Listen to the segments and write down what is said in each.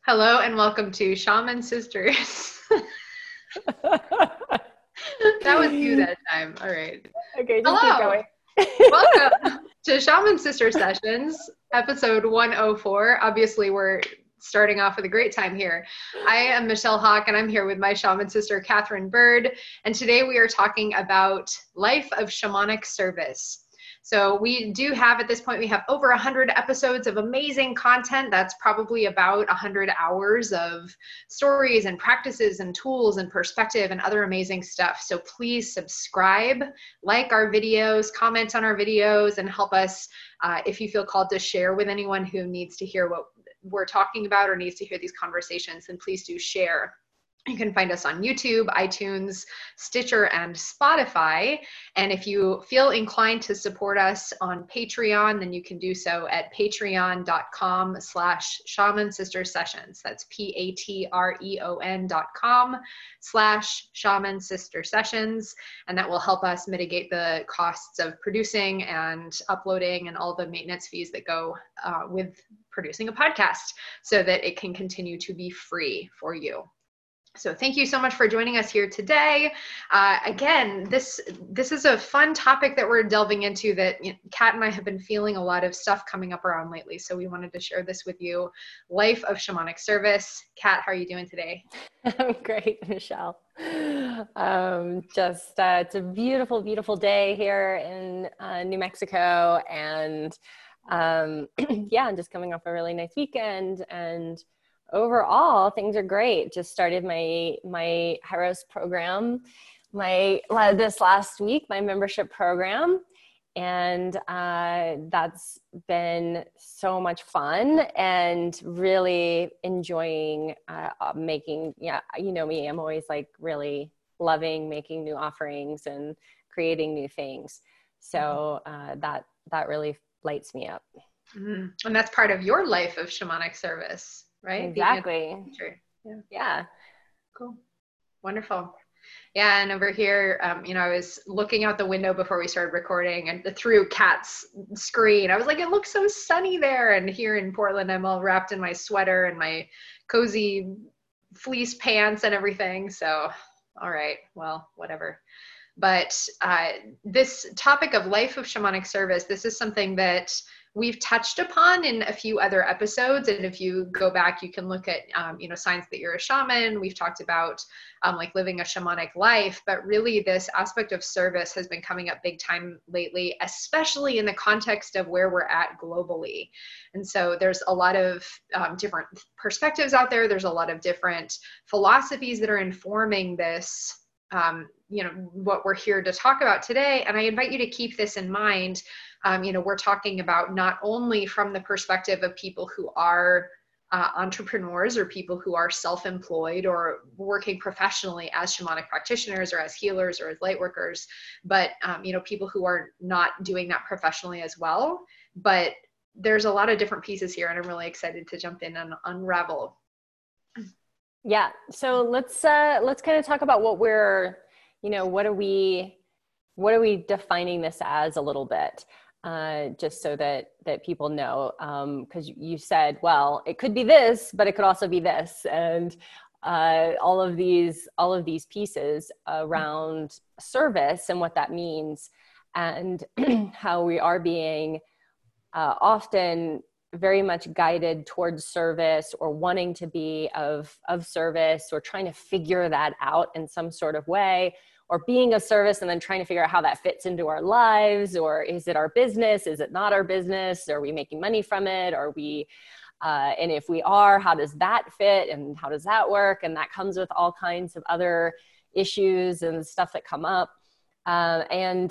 Hello and welcome to Shaman Sisters. That was you that time. All right. Okay, just keep Hello. going. Welcome to Shaman Sister Sessions, episode 104. Obviously, we're starting off with a great time here. I am Michelle Hawk, and I'm here with my shaman sister, Catherine Bird. And today we are talking about life of shamanic service. So we do have, at this point, we have over 100 episodes of amazing content. That's probably about 100 hours of stories and practices and tools and perspective and other amazing stuff. So please subscribe, like our videos, comment on our videos, and help us, if you feel called to share with anyone who needs to hear what we're talking about or needs to hear these conversations, then please do share. You can find us on YouTube, iTunes, Stitcher, and Spotify. And if you feel inclined to support us on Patreon, then you can do so at patreon.com/Shaman Sister Sessions. That's patreon.com/Shaman Sister Sessions. And that will help us mitigate the costs of producing and uploading and all the maintenance fees that go with producing a podcast so that it can continue to be free for you. So thank you so much for joining us here today. Again, this is a fun topic that we're delving into that Kat and I have been feeling a lot of stuff coming up around lately. So we wanted to share this with you. Life of shamanic service. Kat, how are you doing today? I'm great, Michelle. It's a beautiful, beautiful day here in New Mexico. And I'm just coming off a really nice weekend, and overall things are great. Just started my Hyros program this last week, my membership program, and that's been so much fun and really enjoying making, you know me, I'm always like really loving making new offerings and creating new things. So that really lights me up. Mm-hmm. And that's part of your life of shamanic service, right? Exactly. Yeah. Cool. Wonderful. Yeah, and over here, I was looking out the window before we started recording, and through Kat's screen, I was like, it looks so sunny there. And here in Portland, I'm all wrapped in my sweater and my cozy fleece pants and everything. So, all right, well, whatever. But this topic of life of shamanic service, this is something that we've touched upon in a few other episodes. And if you go back, you can look at, signs that you're a shaman. We've talked about like living a shamanic life, but really this aspect of service has been coming up big time lately, especially in the context of where we're at globally. And so there's a lot of different perspectives out there. There's a lot of different philosophies that are informing this, what we're here to talk about today. And I invite you to keep this in mind. We're talking about not only from the perspective of people who are entrepreneurs or people who are self-employed or working professionally as shamanic practitioners or as healers or as light workers, but, people who are not doing that professionally as well. But there's a lot of different pieces here, and I'm really excited to jump in and unravel. Yeah. So let's kind of talk about what we're, what are we defining this as a little bit, just so that people know, because you said, well, it could be this, but it could also be this, and all of these pieces around service and what that means, and how we are being often very much guided towards service or wanting to be of service or trying to figure that out in some sort of way, or being of service and then trying to figure out how that fits into our lives, or is it our business? Is it not our business? Are we making money from it? Are we, and if we are, how does that fit and how does that work? And that comes with all kinds of other issues and stuff that come up. And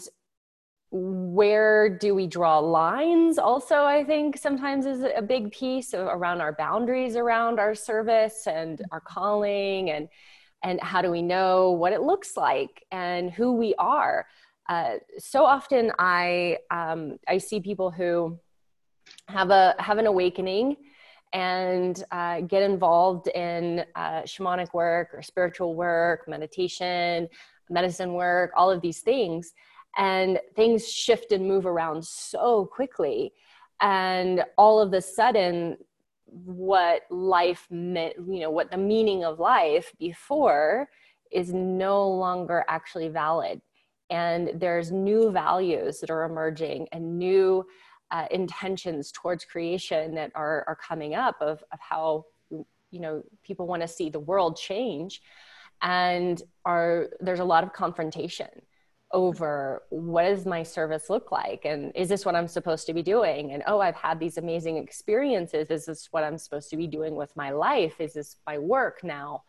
where do we draw lines also, I think sometimes is a big piece around our boundaries around our service and our calling, and how do we know what it looks like and who we are. So often I see people who have an awakening and get involved in shamanic work or spiritual work, meditation, medicine work, all of these things. And things shift and move around so quickly. And all of a sudden, what life meant, you know, what the meaning of life before is no longer actually valid. And there's new values that are emerging and new intentions towards creation that are coming up of how, you know, people want to see the world change. And there's a lot of confrontation over what does my service look like? And is this what I'm supposed to be doing? And, oh, I've had these amazing experiences. Is this what I'm supposed to be doing with my life? Is this my work now?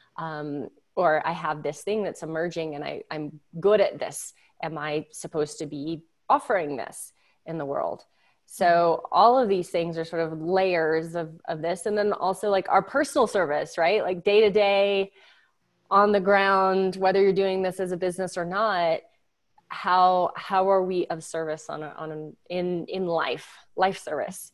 Or I have this thing that's emerging and I'm good at this. Am I supposed to be offering this in the world? So all of these things are sort of layers of this. And then also like our personal service, right? Like day to day on the ground, whether you're doing this as a business or not, how are we of service in life service?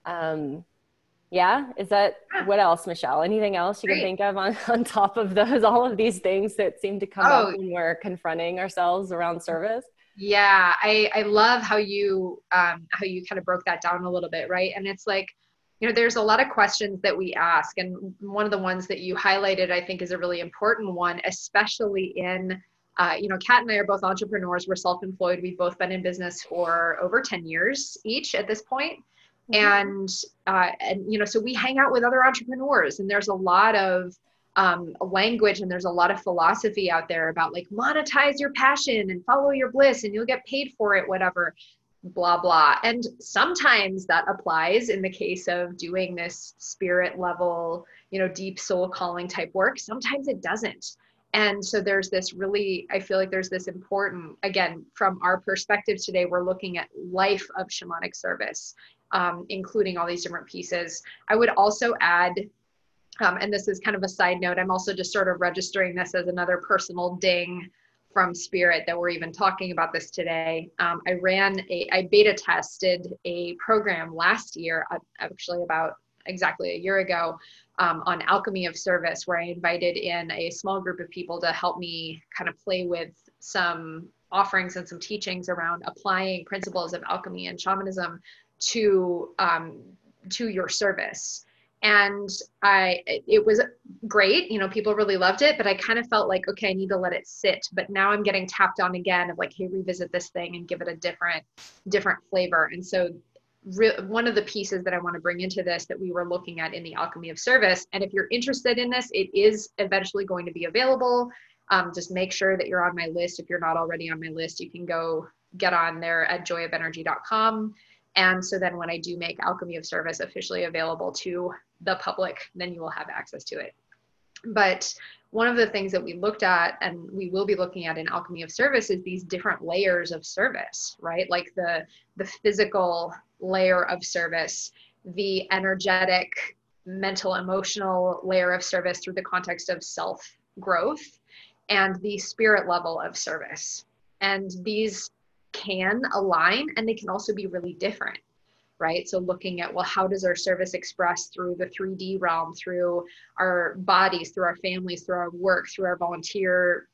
Yeah. Is that, what else, Michelle? Anything else you can think of on top of those, all of these things that seem to come up when we're confronting ourselves around service? Yeah. I love how you kind of broke that down a little bit. Right. And it's like, you know, there's a lot of questions that we ask. And one of the ones that you highlighted, I think is a really important one, especially in, you know, Kat and I are both entrepreneurs. We're self-employed. We've both been in business for over 10 years each at this point. And, you know, so we hang out with other entrepreneurs, and there's a lot of language and there's a lot of philosophy out there about like monetize your passion and follow your bliss and you'll get paid for it, whatever, blah, blah. And sometimes that applies in the case of doing this spirit level, you know, deep soul calling type work. Sometimes it doesn't. And so there's this really, I feel like there's this important, again, from our perspective today, we're looking at life of shamanic service, including all these different pieces. I would also add, and this is kind of a side note, I'm also just sort of registering this as another personal ding from Spirit that we're even talking about this today. I beta tested a program last year, actually about exactly a year ago, on alchemy of service, where I invited in a small group of people to help me kind of play with some offerings and some teachings around applying principles of alchemy and shamanism to your service. And it was great. You know, people really loved it, but I kind of felt like, okay, I need to let it sit. But now I'm getting tapped on again of like, hey, revisit this thing and give it a different flavor. And so one of the pieces that I want to bring into this that we were looking at in the alchemy of service. And if you're interested in this, it is eventually going to be available. Just make sure that you're on my list. If you're not already on my list, you can go get on there at joyofenergy.com. And so then when I do make Alchemy of Service officially available to the public, then you will have access to it. But one of the things that we looked at, and we will be looking at in Alchemy of Service, is these different layers of service, right? Like the physical layer of service, the energetic, mental, emotional layer of service through the context of self-growth, and the spirit level of service. And these can align, and they can also be really different, right? So looking at, well, how does our service express through the 3D realm, through our bodies, through our families, through our work, through our volunteer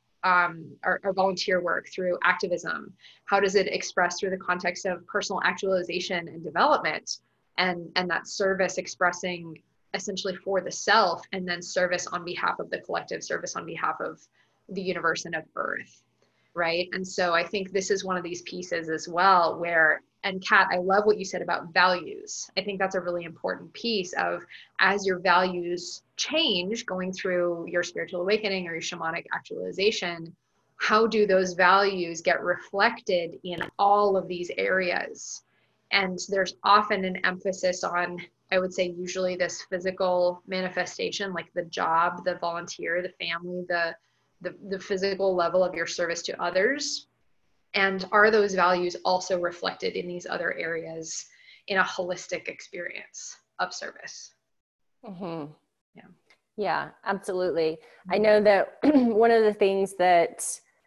work, through activism? How does it express through the context of personal actualization and development, and that service expressing essentially for the self, and then service on behalf of the collective, service on behalf of the universe and of Earth, right? And so I think this is one of these pieces as well where, and Kat, I love what you said about values. I think that's a really important piece of, as your values change going through your spiritual awakening or your shamanic actualization, how do those values get reflected in all of these areas? And there's often an emphasis on, I would say, usually this physical manifestation, like the job, the volunteer, the family, the physical level of your service to others. And are those values also reflected in these other areas in a holistic experience of service? Mm-hmm. Yeah, absolutely. I know that one of the things that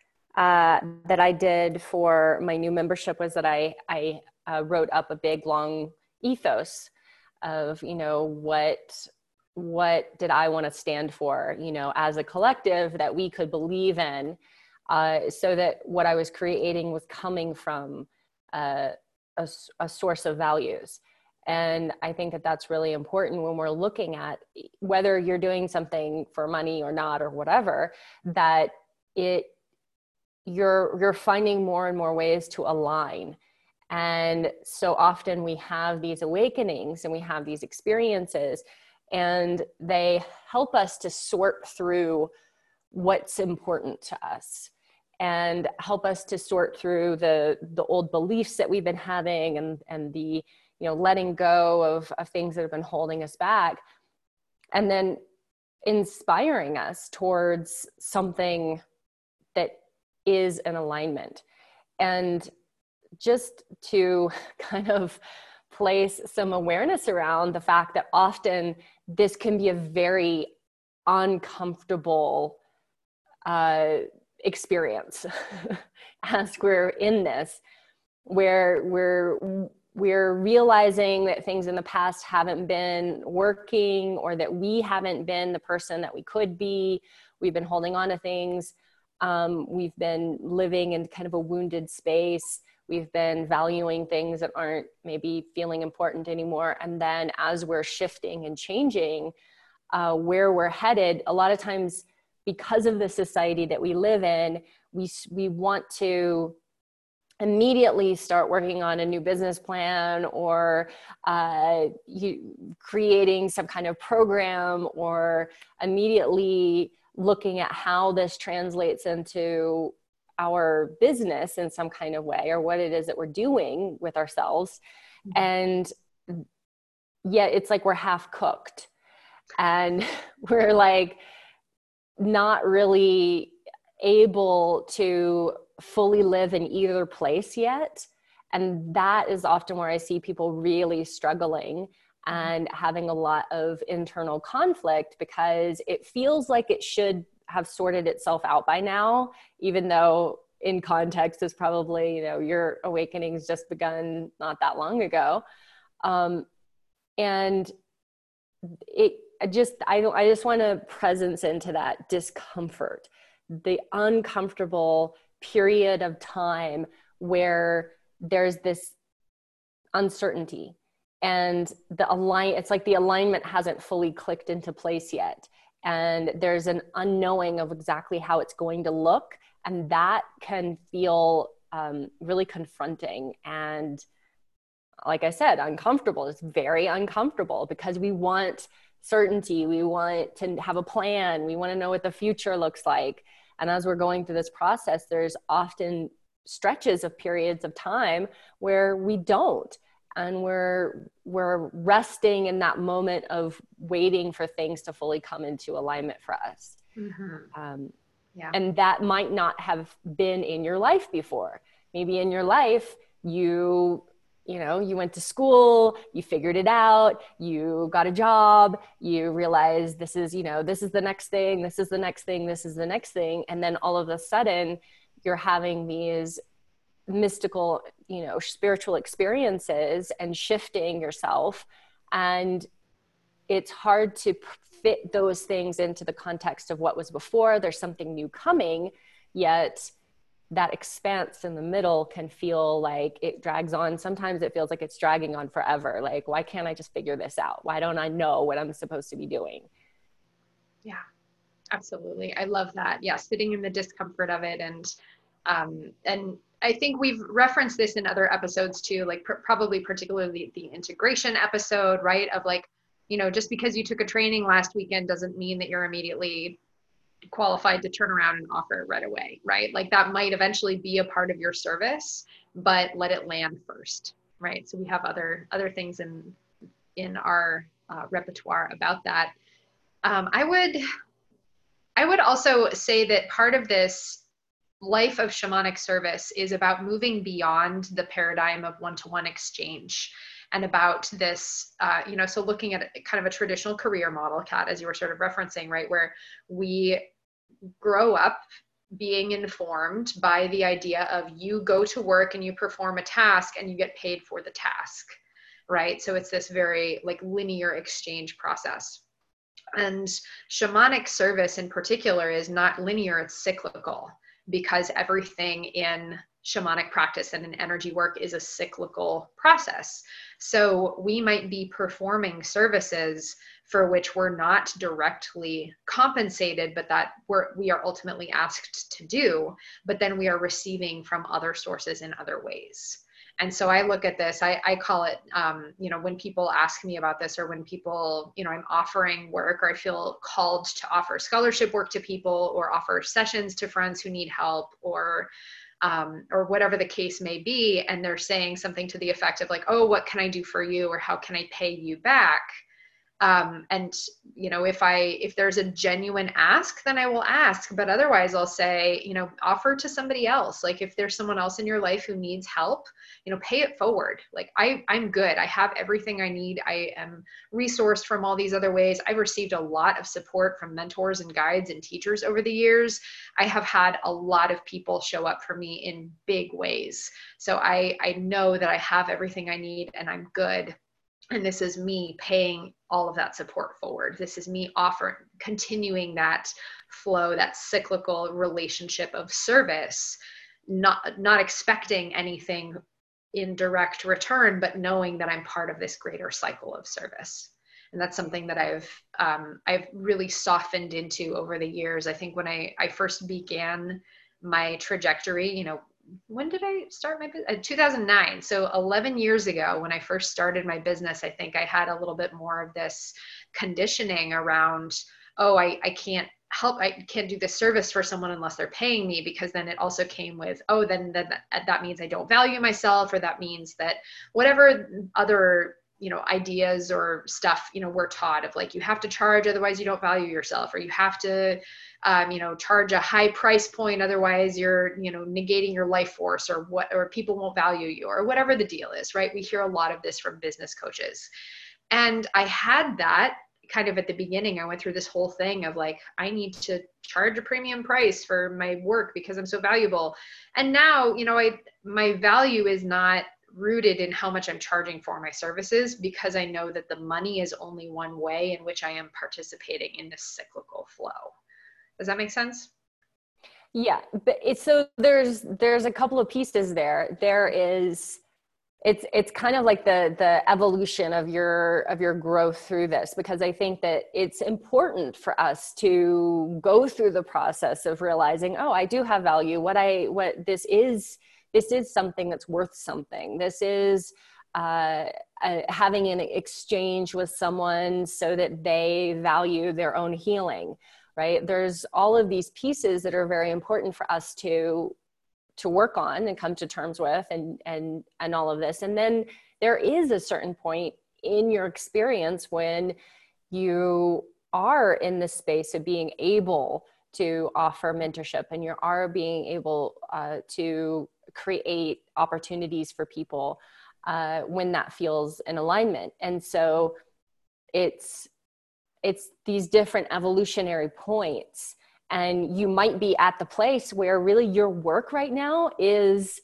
I did for my new membership was that I wrote up a big long ethos of, you know, what did I want to stand for, you know, as a collective that we could believe in, so that what I was creating was coming from a source of values. And I think that that's really important when we're looking at whether you're doing something for money or not, or whatever, that you're finding more and more ways to align. And so often we have these awakenings and we have these experiences, and they help us to sort through what's important to us and help us to sort through the old beliefs that we've been having, and the, letting go of things that have been holding us back, and then inspiring us towards something that is an alignment. And just to kind of place some awareness around the fact that often this can be a very uncomfortable experience as we're in this, where we're realizing that things in the past haven't been working, or that we haven't been the person that we could be. We've been holding on to things. We've been living in kind of a wounded space. We've been valuing things that aren't maybe feeling important anymore. And then as we're shifting and changing where we're headed, a lot of times because of the society that we live in, we want to immediately start working on a new business plan, or creating some kind of program, or immediately looking at how this translates into our business in some kind of way, or what it is that we're doing with ourselves. And yet it's like we're half cooked, and we're like not really able to fully live in either place yet. And that is often where I see people really struggling and having a lot of internal conflict, because it feels like it should have sorted itself out by now, even though in context is probably, your awakening's just begun not that long ago. And I just want to presence into that discomfort, the uncomfortable period of time where there's this uncertainty, and it's like the alignment hasn't fully clicked into place yet. And there's an unknowing of exactly how it's going to look. And that can feel really confronting. And like I said, uncomfortable. It's very uncomfortable because we want certainty. We want to have a plan. We want to know what the future looks like. And as we're going through this process, there's often stretches of periods of time where we don't. And we're resting in that moment of waiting for things to fully come into alignment for us. Mm-hmm. Yeah. And that might not have been in your life before. Maybe in your life, you went to school, you figured it out, you got a job, you realized this is the next thing, this is the next thing, this is the next thing. And then all of a sudden you're having these mystical, spiritual experiences and shifting yourself. And it's hard to fit those things into the context of what was before. There's something new coming, yet that expanse in the middle can feel like it drags on. Sometimes it feels like it's dragging on forever. Like, why can't I just figure this out? Why don't I know what I'm supposed to be doing? Yeah, absolutely. I love that. Yeah. Sitting in the discomfort of it. And I think we've referenced this in other episodes too, like probably particularly the integration episode, right? Of like, just because you took a training last weekend doesn't mean that you're immediately qualified to turn around and offer it right away, right? Like that might eventually be a part of your service, but let it land first, right? So we have other things in our repertoire about that. I would also say that part of this life of shamanic service is about moving beyond the paradigm of one-to-one exchange, and about this, so looking at kind of a traditional career model, Kat, as you were sort of referencing, right, where we grow up being informed by the idea of you go to work and you perform a task and you get paid for the task, right? So it's this very like linear exchange process. And shamanic service in particular is not linear, it's cyclical, because everything in shamanic practice and an energy work is a cyclical process. So we might be performing services for which we're not directly compensated, but that we are ultimately asked to do, but then we are receiving from other sources in other ways. And so I look at this, I call it, when people ask me about this, or when people, I'm offering work, or I feel called to offer scholarship work to people, or offer sessions to friends who need help, or whatever the case may be. And they're saying something to the effect of like, oh, what can I do for you? Or how can I pay you back? And if there's a genuine ask, then I will ask, but otherwise I'll say, offer to somebody else. Like if there's someone else in your life who needs help, pay it forward. Like I'm good. I have everything I need. I am resourced from all these other ways. I've received a lot of support from mentors and guides and teachers over the years. I have had a lot of people show up for me in big ways. So I know that I have everything I need and I'm good. And this is me paying all of that support forward. This is me continuing that flow, that cyclical relationship of service, not expecting anything in direct return, but knowing that I'm part of this greater cycle of service. And that's something that I've really softened into over the years. I think when I first began my trajectory, when did I start my business? 2009. So 11 years ago, when I first started my business, I think I had a little bit more of this conditioning around, oh, I can't do this service for someone unless they're paying me, because then it also came with, oh, then that means I don't value myself, or that means that whatever other ideas or stuff, we're taught of like, you have to charge, otherwise you don't value yourself, or you have to, charge a high price point, otherwise you're, negating your life force, or people won't value you, or whatever the deal is, right? We hear a lot of this from business coaches. And I had that kind of at the beginning. I went through this whole thing of like, I need to charge a premium price for my work because I'm so valuable. And now, my value is not rooted in how much I'm charging for my services, because I know that the money is only one way in which I am participating in this cyclical flow. Does that make sense? Yeah, but so there's a couple of pieces there. It's kind of like the evolution of your growth through this, because I think that it's important for us to go through the process of realizing, oh, I do have value. This is something that's worth something. This is having an exchange with someone so that they value their own healing, right? There's all of these pieces that are very important for us to work on and come to terms with, and all of this. And then there is a certain point in your experience when you are in the space of being able to offer mentorship, and you are being able to create opportunities for people when that feels in alignment. And so it's these different evolutionary points. And you might be at the place where really your work right now is,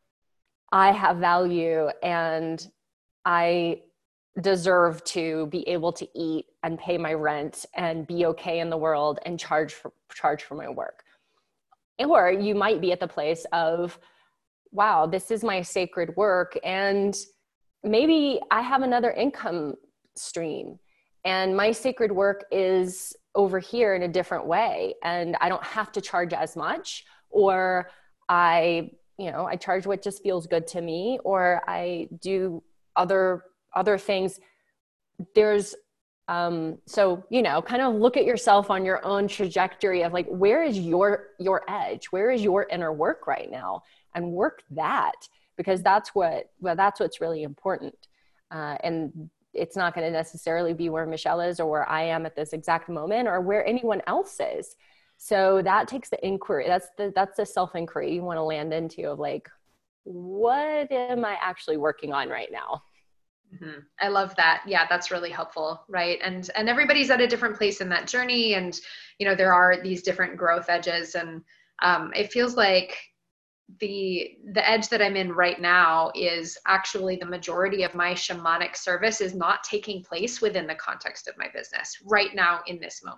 I have value and I deserve to be able to eat and pay my rent and be okay in the world and charge for my work. Or you might be at the place of, wow, this is my sacred work, and maybe I have another income stream, and my sacred work is over here in a different way, and I don't have to charge as much, or I charge what just feels good to me, or I do other things. There's so, kind of look at yourself on your own trajectory of like, where is your edge? Where is your inner work right now? And work that, because that's what's really important. And it's not going to necessarily be where Michelle is, or where I am at this exact moment, or where anyone else is. So that takes the inquiry. That's the self-inquiry you want to land into of like, what am I actually working on right now? Mm-hmm. I love that. Yeah, that's really helpful. Right. And everybody's at a different place in that journey. And, there are these different growth edges, and it feels like the edge that I'm in right now is actually the majority of my shamanic service is not taking place within the context of my business right now in this moment.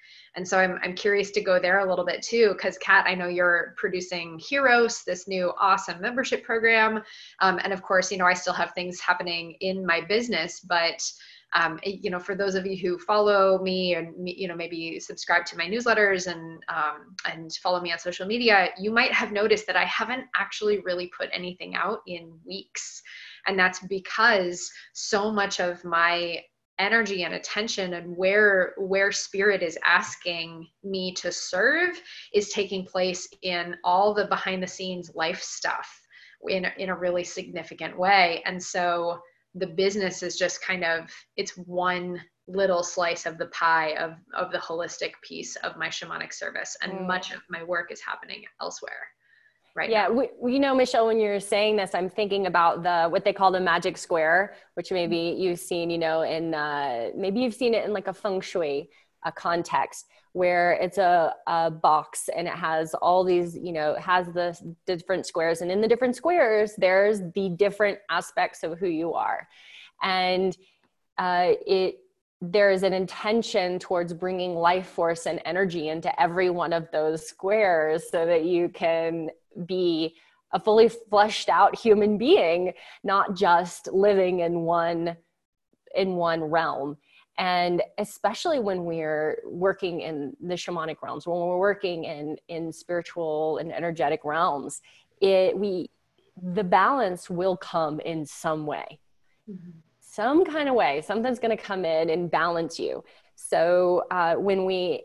And so I'm curious to go there a little bit too, because Kat, I know you're producing Heroes, this new awesome membership program. And of course, I still have things happening in my business, but for those of you who follow me and, maybe subscribe to my newsletters and follow me on social media, you might have noticed that I haven't actually really put anything out in weeks. And that's because so much of my energy and attention and where spirit is asking me to serve is taking place in all the behind the scenes life stuff in a really significant way. And so the business is just it's one little slice of the pie of the holistic piece of my shamanic service. And much of my work is happening elsewhere right now. We Michelle, when you're saying this, I'm thinking about what they call the magic square, which maybe you've seen, in maybe you've seen it in like a feng shui context, where it's a box and it has all these, it has the different squares, and in the different squares, there's the different aspects of who you are. And there's an intention towards bringing life force and energy into every one of those squares so that you can be a fully fleshed out human being, not just living in one realm. And especially when we're working in the shamanic realms, when we're working in spiritual and energetic realms, the balance will come in some way, some kind of way. Something's going to come in and balance you. So when we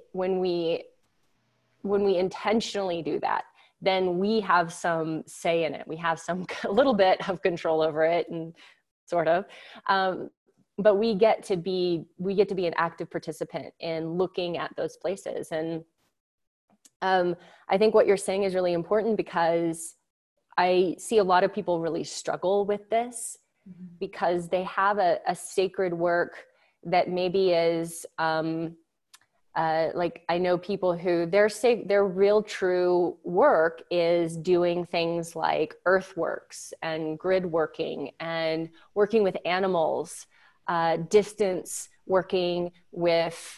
intentionally do that, then we have some say in it. We have a little bit of control over it, and sort of. But we get to be an active participant in looking at those places. And I think what you're saying is really important, because I see a lot of people really struggle with this because they have a sacred work that maybe is like, I know people who their real true work is doing things like earthworks and grid working and working with animals, distance working with,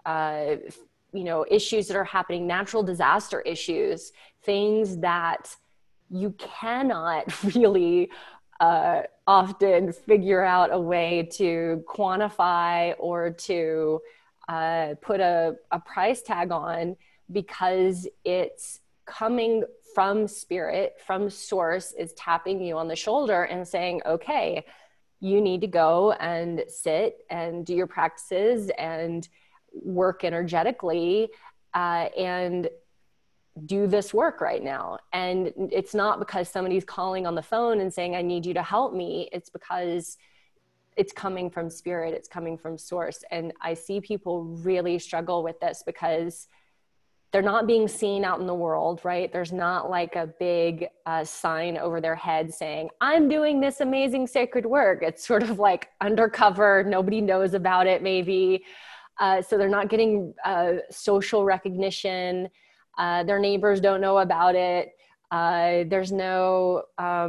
issues that are happening, natural disaster issues, things that you cannot really often figure out a way to quantify or to put a price tag on, because it's coming from spirit, from source, is tapping you on the shoulder and saying, okay, you need to go and sit and do your practices and work energetically and do this work right now. And it's not because somebody's calling on the phone and saying, I need you to help me. It's because it's coming from spirit, it's coming from source. And I see people really struggle with this because they're not being seen out in the world, right? There's not like a big sign over their head saying, I'm doing this amazing sacred work. It's sort of like undercover, nobody knows about it maybe. So they're not getting social recognition. Their neighbors don't know about it. There's no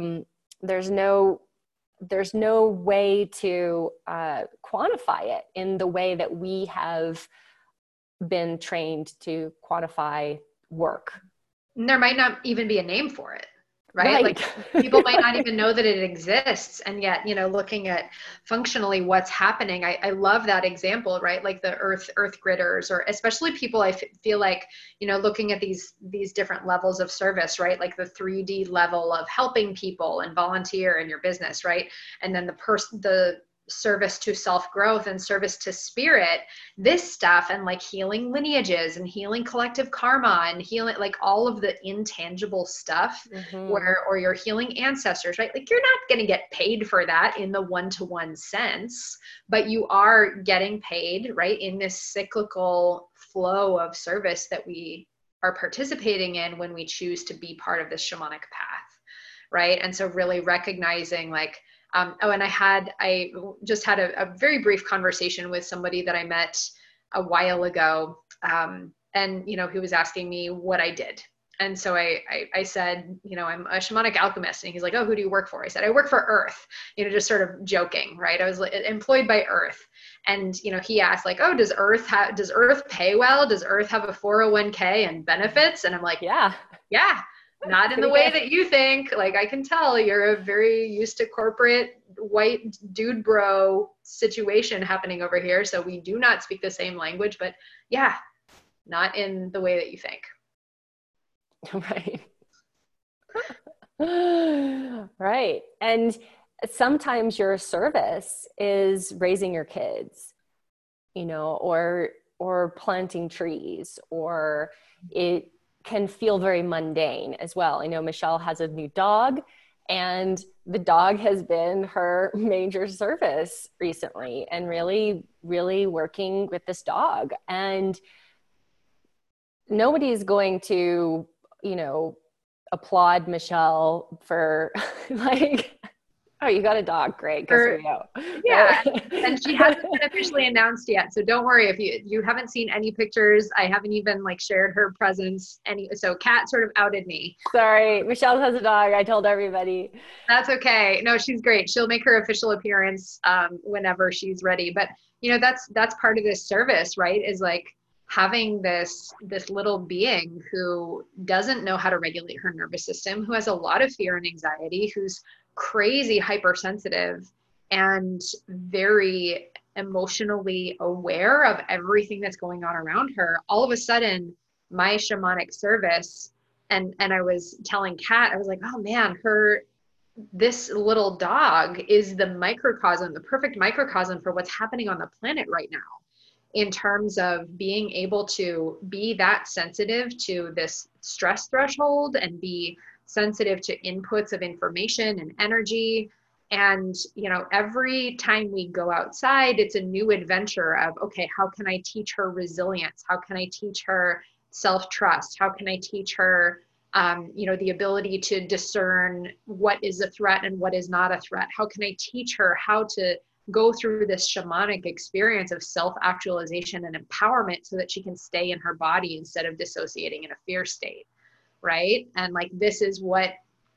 way to quantify it in the way that we have been trained to quantify work. And there might not even be a name for it, right? Like people might not even know that it exists. And yet, looking at functionally what's happening, I love that example, right? Like the earth gridders, or especially people, I feel like, looking at these different levels of service, right? Like the 3D level of helping people and volunteer in your business, right? And then the service to self-growth and service to spirit, this stuff, and like healing lineages and healing collective karma and healing like all of the intangible stuff, or you're healing ancestors, right? Like you're not going to get paid for that in the one-to-one sense, but you are getting paid, right, in this cyclical flow of service that we are participating in when we choose to be part of this shamanic path, right? And so really recognizing like, and I just had a very brief conversation with somebody that I met a while ago. And, he was asking me what I did. And so I said, I'm a shamanic alchemist. And he's like, oh, who do you work for? I said, I work for Earth, just sort of joking, right? I was employed by Earth. And, he asked like, oh, does Earth pay well? Does Earth have a 401k and benefits? And I'm like, Yeah. Not in the way that you think. Like, I can tell you're very used to corporate white dude bro situation happening over here. So we do not speak the same language, but yeah, not in the way that you think. Right. Right. And sometimes your service is raising your kids, or planting trees, or it can feel very mundane as well. I know Michelle has a new dog, and the dog has been her major service recently, and really, really working with this dog. And nobody's going to, applaud Michelle for like, oh, you got a dog. Great. Good for you. Yeah. And she hasn't been officially announced yet. So don't worry if you haven't seen any pictures. I haven't even like shared her presence. So Kat sort of outed me. Sorry. Michelle has a dog. I told everybody. That's okay. No, she's great. She'll make her official appearance whenever she's ready. But that's part of this service, right? Is like having this little being who doesn't know how to regulate her nervous system, who has a lot of fear and anxiety, who's crazy hypersensitive and very emotionally aware of everything that's going on around her. All of a sudden, my shamanic service, and I was telling Kat, I was like, oh man, this little dog is the perfect microcosm for what's happening on the planet right now, in terms of being able to be that sensitive to this stress threshold and be sensitive to inputs of information and energy. And, every time we go outside, it's a new adventure of, okay, how can I teach her resilience? How can I teach her self-trust? How can I teach her, the ability to discern what is a threat and what is not a threat? How can I teach her how to go through this shamanic experience of self-actualization and empowerment so that she can stay in her body instead of dissociating in a fear state, right? And like, this is what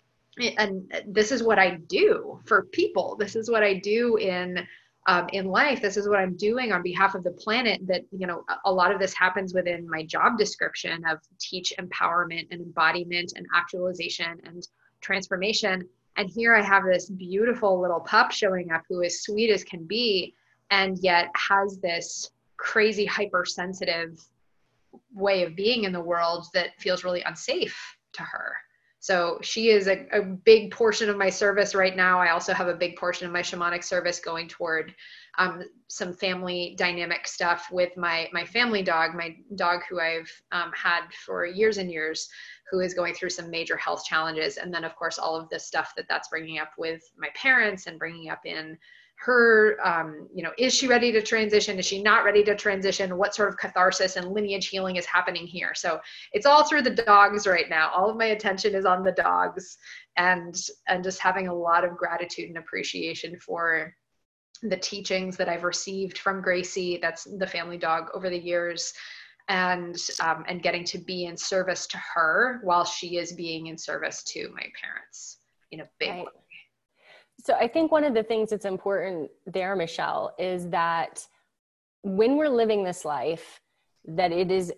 I do for people. This is what I do in life. This is what I'm doing on behalf of the planet. That, a lot of this happens within my job description of teach empowerment and embodiment and actualization and transformation. And here I have this beautiful little pup showing up who is sweet as can be, and yet has this crazy hypersensitive way of being in the world that feels really unsafe to her. So she is a big portion of my service right now. I also have a big portion of my shamanic service going toward some family dynamic stuff with my family dog, my dog who I've had for years and years, who is going through some major health challenges. And then, of course, all of the stuff that's bringing up with my parents and bringing up in her, is she ready to transition? Is she not ready to transition? What sort of catharsis and lineage healing is happening here? So it's all through the dogs right now. All of my attention is on the dogs, and just having a lot of gratitude and appreciation for the teachings that I've received from Gracie, that's the family dog, over the years, and getting to be in service to her while she is being in service to my parents in a big way. So I think one of the things that's important there, Michelle, is that when we're living this life, that it is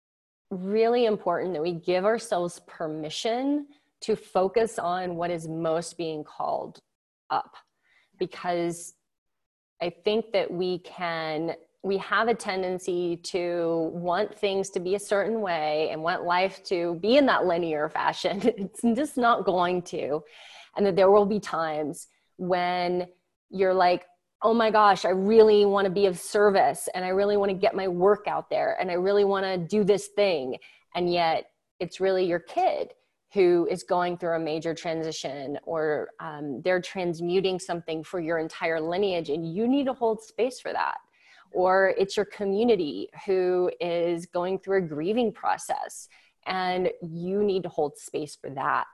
really important that we give ourselves permission to focus on what is most being called up. Because I think that we have a tendency to want things to be a certain way and want life to be in that linear fashion. It's just not going to. And that there will be times when you're like, oh my gosh, I really want to be of service, and I really want to get my work out there, and I really want to do this thing. And yet it's really your kid who is going through a major transition, or they're transmuting something for your entire lineage, and you need to hold space for that. Or it's your community who is going through a grieving process, and you need to hold space for that.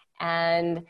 And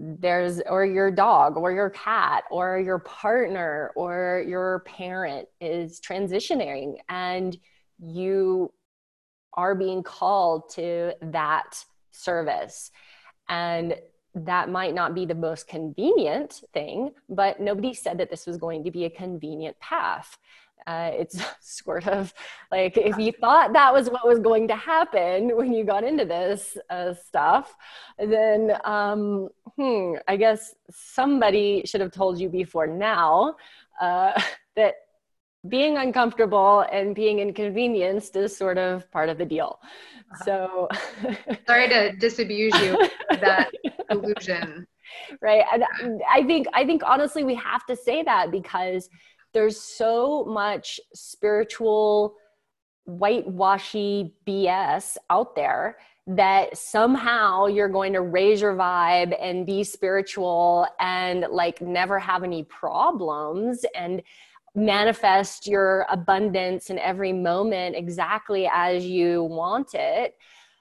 or your dog or your cat or your partner or your parent is transitioning, and you are being called to that service. And that might not be the most convenient thing, but nobody said that this was going to be a convenient path. It's sort of like, if you thought that was what was going to happen when you got into this stuff, then I guess somebody should have told you before now that being uncomfortable and being inconvenienced is sort of part of the deal. So sorry to disabuse you of that illusion. Right. And I think honestly, we have to say that because there's so much spiritual whitewashy BS out there that somehow you're going to raise your vibe and be spiritual and like never have any problems and manifest your abundance in every moment exactly as you want it.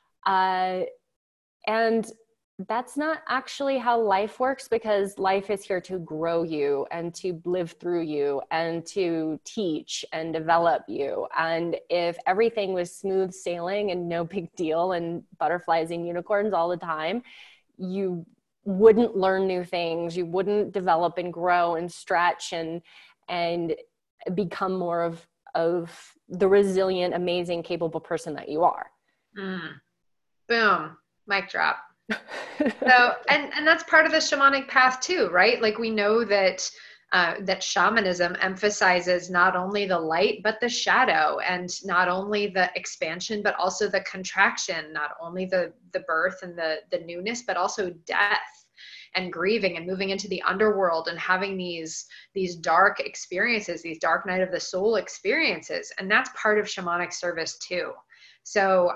And that's not actually how life works, because life is here to grow you and to live through you and to teach and develop you. And if everything was smooth sailing and no big deal and butterflies and unicorns all the time, you wouldn't learn new things. You wouldn't develop and grow and stretch and become more of the resilient, amazing, capable person that you are. Boom. Mic drop. So, and that's part of the shamanic path too, right? Like we know that that shamanism emphasizes not only the light, but the shadow, and not only the expansion, but also the contraction, not only the birth and the newness, but also death and grieving and moving into the underworld and having these dark experiences, these dark night of the soul experiences. And that's part of shamanic service too. So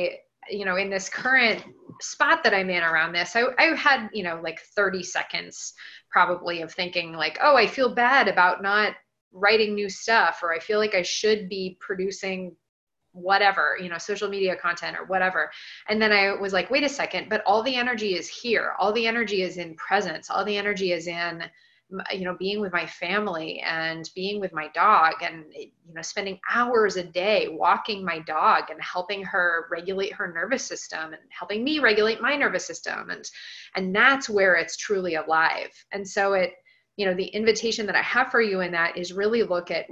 in this current spot that I'm in around this, I had, like 30 seconds probably of thinking like, oh, I feel bad about not writing new stuff, or I feel like I should be producing whatever, social media content or whatever. And then I was like, wait a second, but all the energy is here. All the energy is in presence. All the energy is in being with my family and being with my dog, and spending hours a day walking my dog and helping her regulate her nervous system and helping me regulate my nervous system, and that's where it's truly alive. And so the invitation that I have for you in that is really look at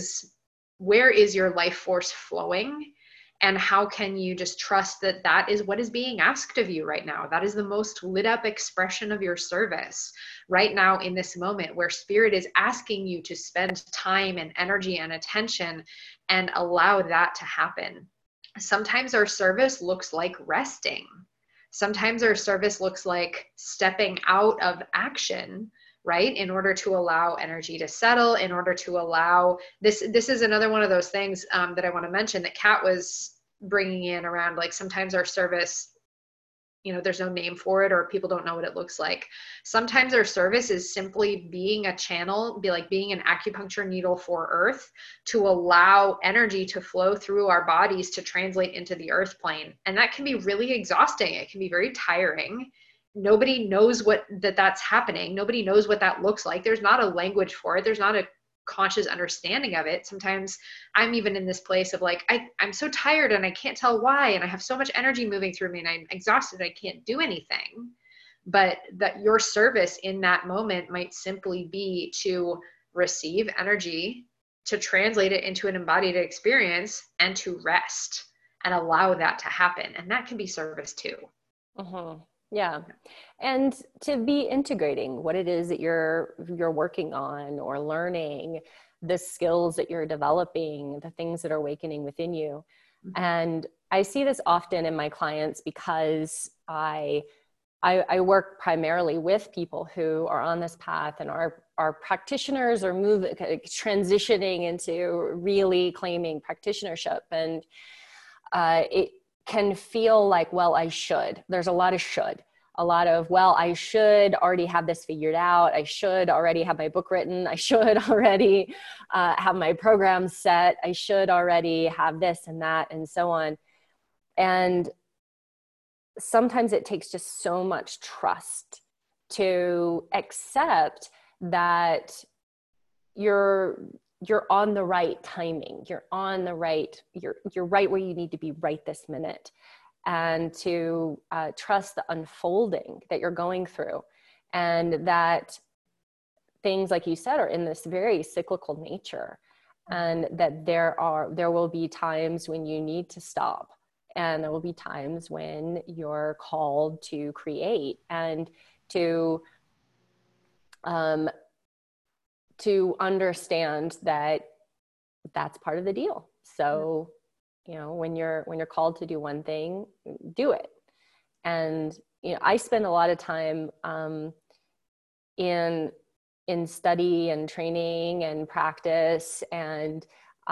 where is your life force flowing, and how can you just trust that that is what is being asked of you right now. That is the most lit up expression of your service right now in this moment, where spirit is asking you to spend time and energy and attention and allow that to happen. Sometimes our service looks like resting. Sometimes our service looks like stepping out of action, right? In order to allow energy to settle, in order to allow this is another one of those things that I want to mention that Kat was bringing in around, like sometimes our service, there's no name for it, or people don't know what it looks like. Sometimes our service is simply being a channel, being an acupuncture needle for earth, to allow energy to flow through our bodies to translate into the earth plane. And that can be really exhausting. It can be very tiring. Nobody knows that's happening. Nobody knows what that looks like. There's not a language for it. There's not a conscious understanding of it. Sometimes I'm even in this place of like, I'm so tired and I can't tell why. And I have so much energy moving through me and I'm exhausted. I can't do anything. But that your service in that moment might simply be to receive energy, to translate it into an embodied experience, and to rest and allow that to happen. And that can be service too. Mm-hmm. Yeah. And to be integrating what it is that you're working on or learning, the skills that you're developing, the things that are awakening within you. Mm-hmm. And I see this often in my clients because I work primarily with people who are on this path and are practitioners or transitioning into really claiming practitionership. And it can feel like, well, I should. There's a lot of should. A lot of, well, I should already have this figured out. I should already have my book written. I should already have my program set. I should already have this and that and so on. And sometimes it takes just so much trust to accept that you're you're on the right timing. You're on the right, you're right where you need to be right this minute. And to trust the unfolding that you're going through, and that things, like you said, are in this very cyclical nature, and that there will be times when you need to stop, and there will be times when you're called to create and to understand that that's part of the deal. So, you know, when you're called to do one thing, do it. And, you know, I spend a lot of time in study and training and practice and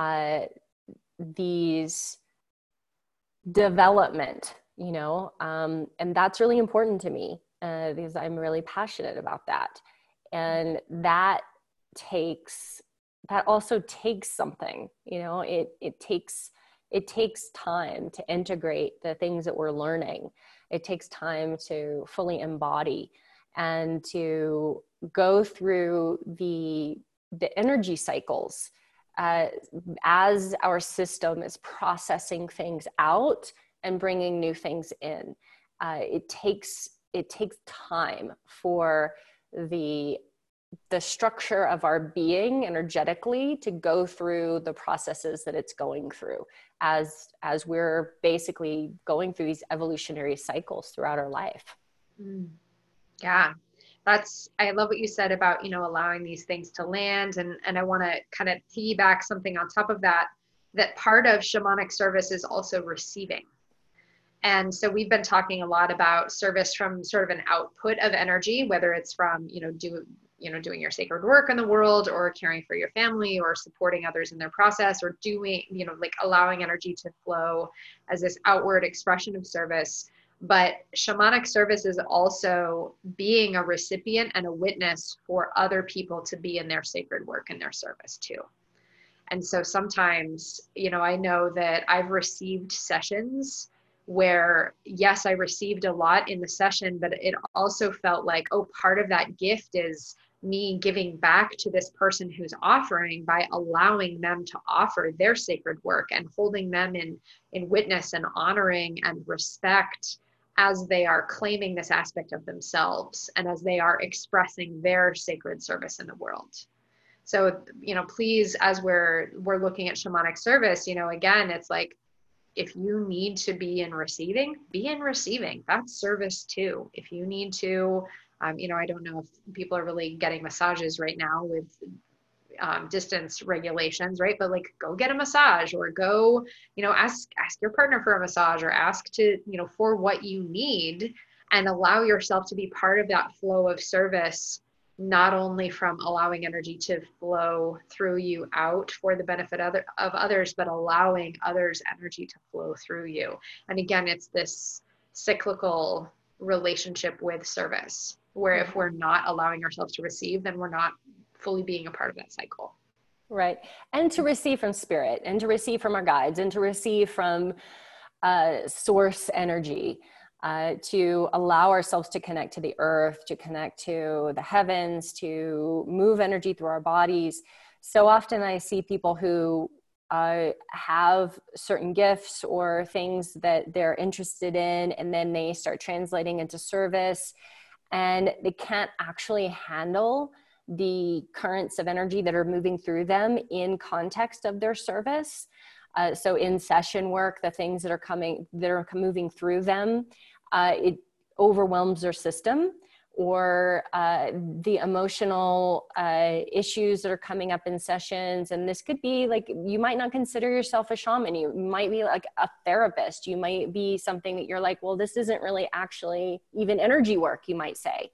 these development, you know, and that's really important to me because I'm really passionate about that. And that also takes something, you know, it takes time to integrate the things that we're learning. It takes time to fully embody and to go through the energy cycles as our system is processing things out and bringing new things in. It takes time for the structure of our being energetically to go through the processes that it's going through as we're basically going through these evolutionary cycles throughout our life. Yeah, I love what you said about, you know, allowing these things to land. And I want to kind of piggyback something on top of that part of shamanic service is also receiving. And so we've been talking a lot about service from sort of an output of energy, whether it's from, doing your sacred work in the world, or caring for your family, or supporting others in their process, or doing, like allowing energy to flow as this outward expression of service. But shamanic service is also being a recipient and a witness for other people to be in their sacred work and their service too. And so sometimes, I know that I've received sessions where, yes, I received a lot in the session, but it also felt like, oh, part of that gift is me giving back to this person who's offering by allowing them to offer their sacred work and holding them in witness and honoring and respect as they are claiming this aspect of themselves and as they are expressing their sacred service in the world. So, please, as we're looking at shamanic service, again, it's like, if you need to be in receiving, be in receiving. That's service too. If you need to, I don't know if people are really getting massages right now with distance regulations, right? But like, go get a massage, or go, ask your partner for a massage, or ask to, for what you need, and allow yourself to be part of that flow of service, not only from allowing energy to flow through you out for the benefit of others, but allowing others' energy to flow through you. And again, it's this cyclical relationship with service, where if we're not allowing ourselves to receive, then we're not fully being a part of that cycle. Right. And to receive from spirit, and to receive from our guides, and to receive from source energy, to allow ourselves to connect to the earth, to connect to the heavens, to move energy through our bodies. So often I see people who have certain gifts or things that they're interested in, and then they start translating into service, and they can't actually handle the currents of energy that are moving through them in context of their service. So in session work, the things that are moving through them, it overwhelms their system, or the emotional issues that are coming up in sessions. And this could be like, you might not consider yourself a shaman. You might be like a therapist. You might be something that you're like, well, this isn't really actually even energy work, you might say.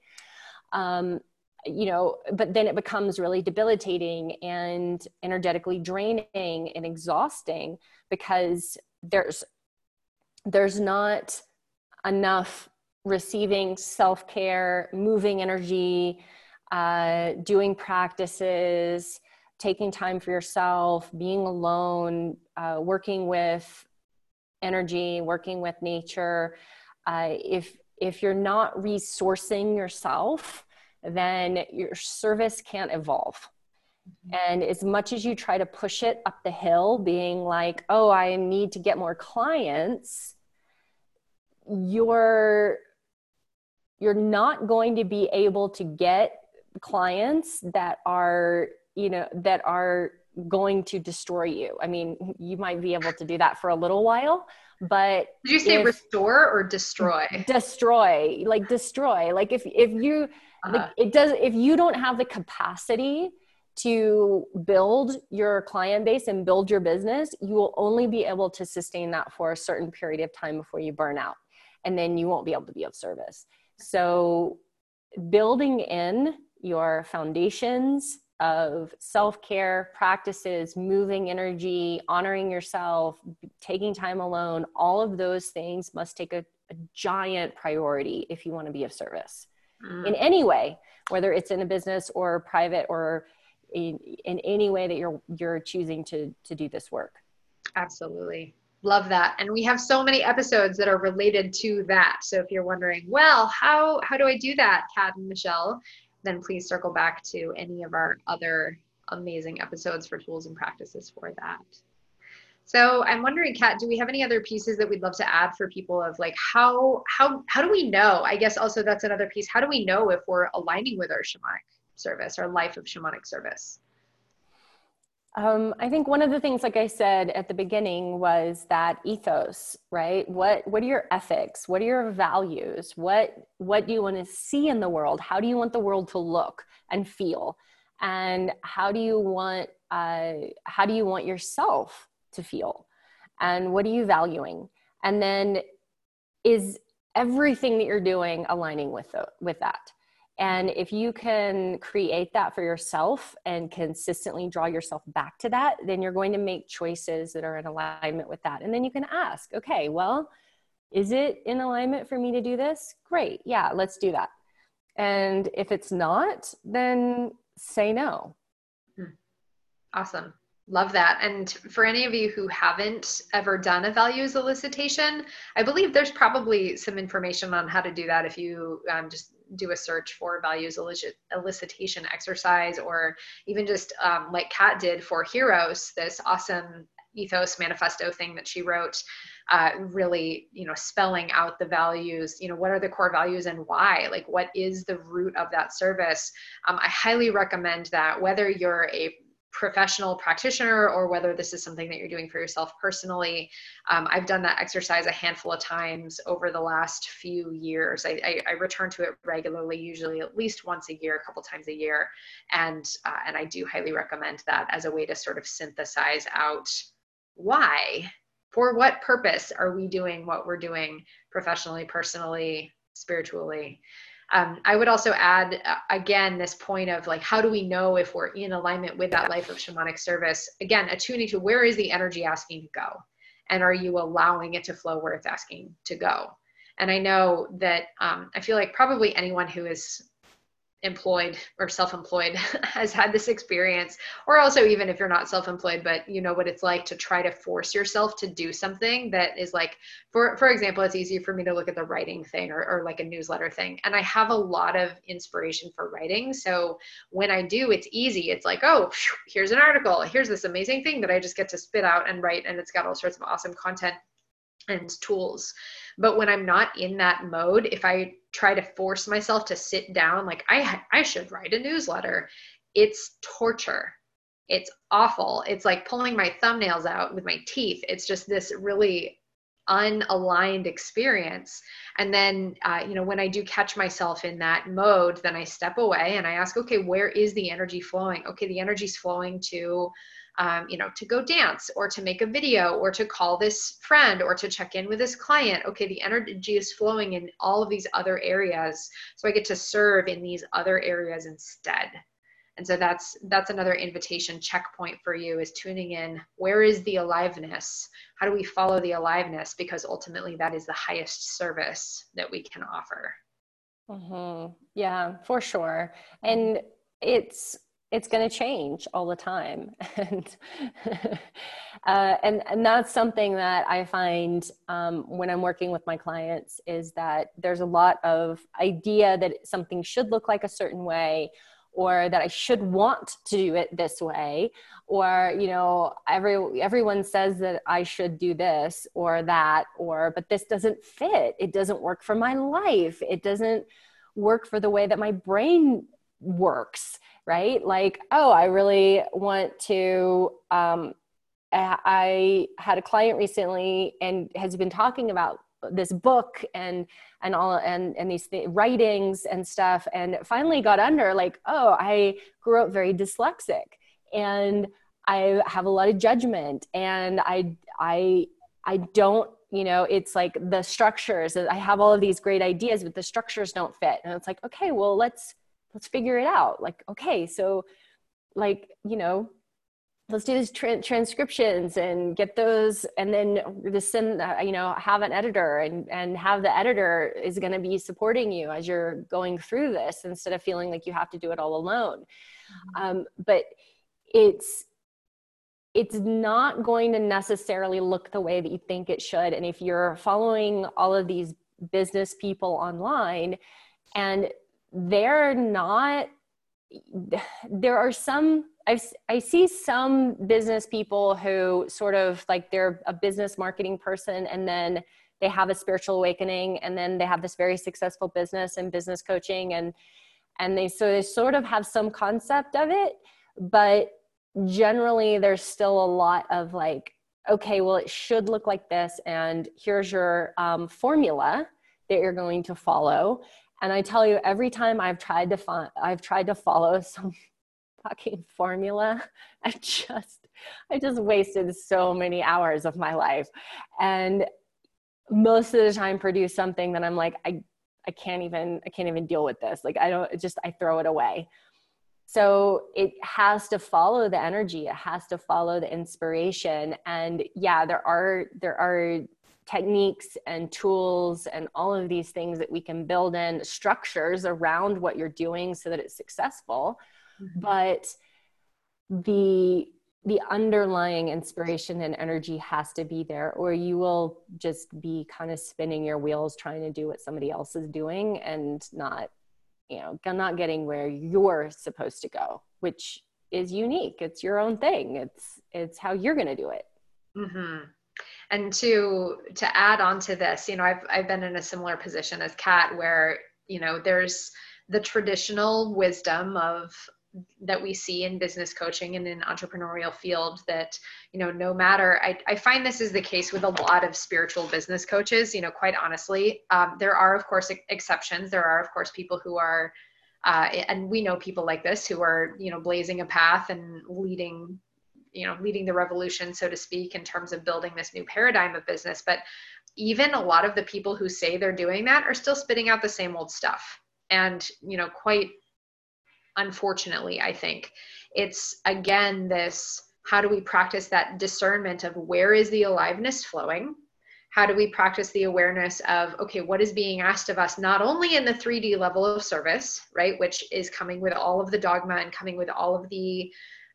But then it becomes really debilitating and energetically draining and exhausting, because there's not enough receiving, self-care, moving energy, doing practices, taking time for yourself, being alone, working with energy, working with nature. If you're not resourcing yourself, then your service can't evolve. And as much as you try to push it up the hill, being like, oh, I need to get more clients, you're not going to be able to get clients that are, that are going to destroy you. I mean, you might be able to do that for a little while, but did you say restore or destroy? Destroy. Like if you, like it does, if you don't have the capacity to build your client base and build your business, you will only be able to sustain that for a certain period of time before you burn out. And then you won't be able to be of service. So building in your foundations of self-care practices, moving energy, honoring yourself, taking time alone, all of those things must take a giant priority if you want to be of service in any way, whether it's in a business or private or in any way that you're choosing to do this work. Absolutely. Love that. And we have so many episodes that are related to that. So if you're wondering, well, how do I do that, Kat and Michelle, then please circle back to any of our other amazing episodes for tools and practices for that. So I'm wondering, Kat, do we have any other pieces that we'd love to add for people of like, how do we know? I guess also that's another piece. How do we know if we're aligning with our shamanic service, our life of shamanic service? I think one of the things, like I said at the beginning, was that ethos, right? What are your ethics? What are your values? What do you want to see in the world? How do you want the world to look and feel? And how do you want yourself to feel? And what are you valuing? And then is everything that you're doing aligning with that? And if you can create that for yourself and consistently draw yourself back to that, then you're going to make choices that are in alignment with that. And then you can ask, okay, well, is it in alignment for me to do this? Great. Yeah, let's do that. And if it's not, then say no. Awesome. Love that. And for any of you who haven't ever done a values elicitation, I believe there's probably some information on how to do that if you just do a search for values elicitation exercise, or even just like Kat did for Heroes, this awesome ethos manifesto thing that she wrote, really, spelling out the values, what are the core values and why, like what is the root of that service. I highly recommend that, whether you're a professional practitioner or whether this is something that you're doing for yourself personally. I've done that exercise a handful of times over the last few years. I return to it regularly, usually at least once a year, a couple times a year. And I do highly recommend that as a way to sort of synthesize out why, for what purpose are we doing what we're doing professionally, personally, spiritually. I would also add, again, this point of like, how do we know if we're in alignment with that life of shamanic service? Again, attuning to where is the energy asking to go? And are you allowing it to flow where it's asking to go? And I know that I feel like probably anyone who is employed or self-employed has had this experience, or also even if you're not self-employed, but you know what it's like to try to force yourself to do something that is like, for example, it's easy for me to look at the writing thing or like a newsletter thing. And I have a lot of inspiration for writing. So when I do, it's easy. It's like, oh, here's an article. Here's this amazing thing that I just get to spit out and write. And it's got all sorts of awesome content and tools. But when I'm not in that mode, if I try to force myself to sit down, like I should write a newsletter, it's torture. It's awful. It's like pulling my thumbnails out with my teeth. It's just this really unaligned experience. And then, when I do catch myself in that mode, then I step away and I ask, okay, where is the energy flowing? Okay, the energy's flowing to to go dance or to make a video or to call this friend or to check in with this client. Okay, the energy is flowing in all of these other areas. So I get to serve in these other areas instead. And so that's another invitation checkpoint for you, is tuning in. Where is the aliveness? How do we follow the aliveness? Because ultimately that is the highest service that we can offer. Mm-hmm. Yeah, for sure. And it's going to change all the time. And that's something that I find when I'm working with my clients, is that there's a lot of idea that something should look like a certain way, or that I should want to do it this way, or, you know, everyone says that I should do this or that, but this doesn't fit. It doesn't work for my life. It doesn't work for the way that my brain works, right? Like, oh, I really want to, I had a client recently and has been talking about this book and these writings and stuff, and finally got under like, oh, I grew up very dyslexic and I have a lot of judgment, and I don't, you know, it's like the structures, I have all of these great ideas, but the structures don't fit. And it's like, okay, well, let's figure it out. Like, okay, so like, you know, let's do these transcriptions and get those, and then just send, you know, have an editor and have the editor is going to be supporting you as you're going through this, instead of feeling like you have to do it all alone. But it's not going to necessarily look the way that you think it should. And if you're following all of these business people online and they're not, there are some, I see some business people who sort of like, they're a business marketing person and then they have a spiritual awakening and then they have this very successful business and business coaching, and they sort of have some concept of it, but generally there's still a lot of like, okay, well, it should look like this, and here's your formula that you're going to follow. And I tell you, every time I've tried to follow some fucking formula, I just wasted so many hours of my life, and most of the time produce something that I'm like, I can't even deal with this. Like, I throw it away. So it has to follow the energy. It has to follow the inspiration. And yeah, there are techniques and tools and all of these things that we can build in structures around what you're doing so that it's successful. Mm-hmm. But the underlying inspiration and energy has to be there, or you will just be kind of spinning your wheels trying to do what somebody else is doing and not getting where you're supposed to go, which is unique. It's your own thing. It's how you're going to do it. Mm-hmm. And to add on to this, you know, I've been in a similar position as Kat, where, you know, there's the traditional wisdom that we see in business coaching and in entrepreneurial field that, you know, no matter, I find this is the case with a lot of spiritual business coaches, you know, quite honestly. There are, of course, exceptions. There are, of course, people who are, and we know people like this who are, you know, blazing a path and leading the revolution, so to speak, in terms of building this new paradigm of business. But even a lot of the people who say they're doing that are still spitting out the same old stuff. And, you know, quite unfortunately, I think it's, again, this, how do we practice that discernment of where is the aliveness flowing? How do we practice the awareness of, okay, what is being asked of us, not only in the 3D level of service, right, which is coming with all of the dogma and coming with all of the,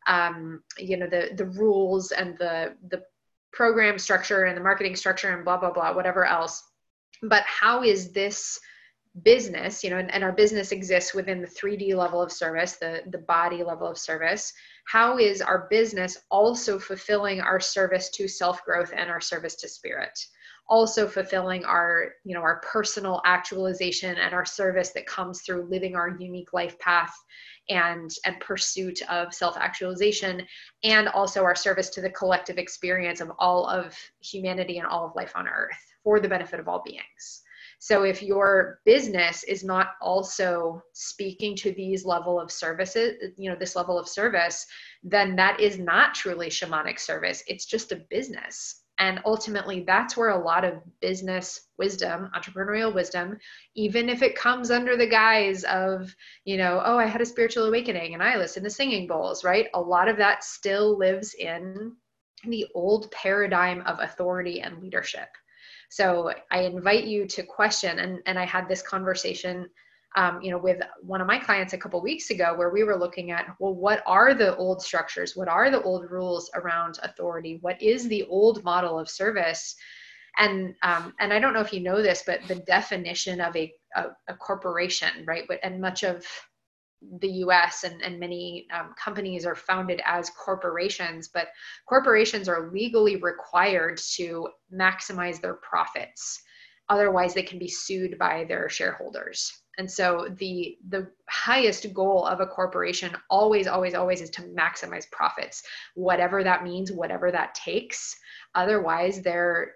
you know, the rules and the program structure and the marketing structure and blah, blah, blah, whatever else. But how is this business, you know, and our business exists within the 3D level of service, the body level of service. How is our business also fulfilling our service to self-growth and our service to spirit? Also fulfilling our, you know, our personal actualization and our service that comes through living our unique life path and pursuit of self-actualization, and also our service to the collective experience of all of humanity and all of life on earth for the benefit of all beings. So if your business is not also speaking to these level of services, you know, this level of service, then that is not truly shamanic service. It's just a business. And ultimately, that's where a lot of business wisdom, entrepreneurial wisdom, even if it comes under the guise of, you know, oh, I had a spiritual awakening and I listened to singing bowls, right? A lot of that still lives in the old paradigm of authority and leadership. So I invite you to question, and I had this conversation, you know, with one of my clients a couple of weeks ago, where we were looking at, well, what are the old structures? What are the old rules around authority? What is the old model of service? And I don't know if you know this, but the definition of a corporation, right? And much of the US, and many companies are founded as corporations, but corporations are legally required to maximize their profits. Otherwise, they can be sued by their shareholders. And so the highest goal of a corporation always, always, always is to maximize profits, whatever that means, whatever that takes. Otherwise, they're